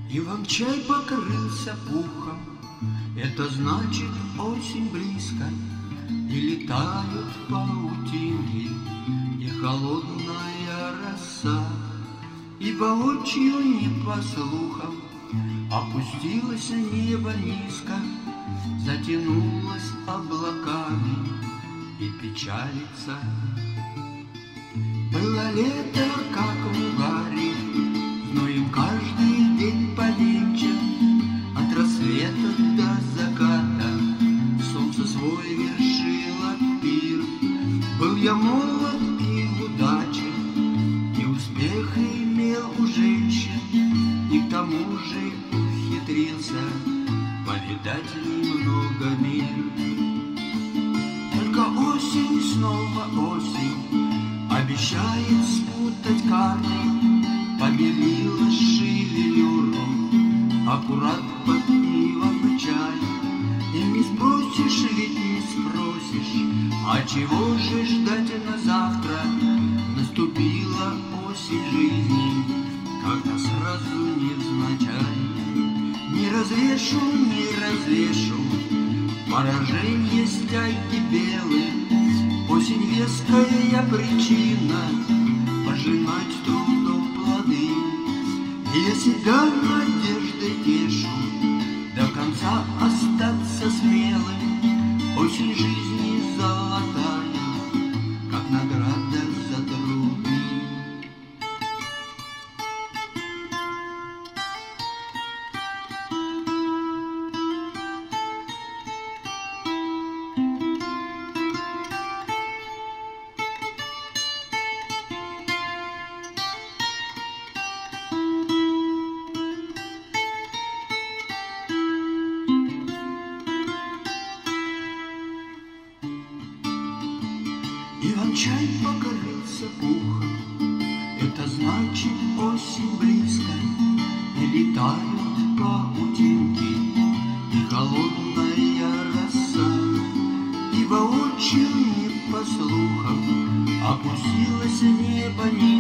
Иван-чай покрылся пухом, это значит осень близко, и летают паутинки, и холодная роса, и воочию не по слухам опустилось небо низко, затянулось облаками и печалится. Было лето, как в угаре, зноем каждый день по вечер, от рассвета до заката солнце свой вершило пир. Был я молод и удачен, и успех имел у женщин, и к тому же ухитрился повидать немного мир. Только осень, снова осень, обещает спутать карты, побелила шевелюру аккурат под Иван-чай. И не спросишь, ведь не спросишь, а чего же ждать на завтра? Наступила осень жизни, как-то сразу невзначай. Не развешу, не развешу пораженье стяги белых, осень веская причина пожинать трудом плоды. И я себя надеждой тешу до конца остаться смелым. Осень жизни золотая, как награда за труды. Иван-чай покрылся пухом, это значит осень близко, и летают паутинки, и холодная роса, и воочию не по слухам опустилось небо низко,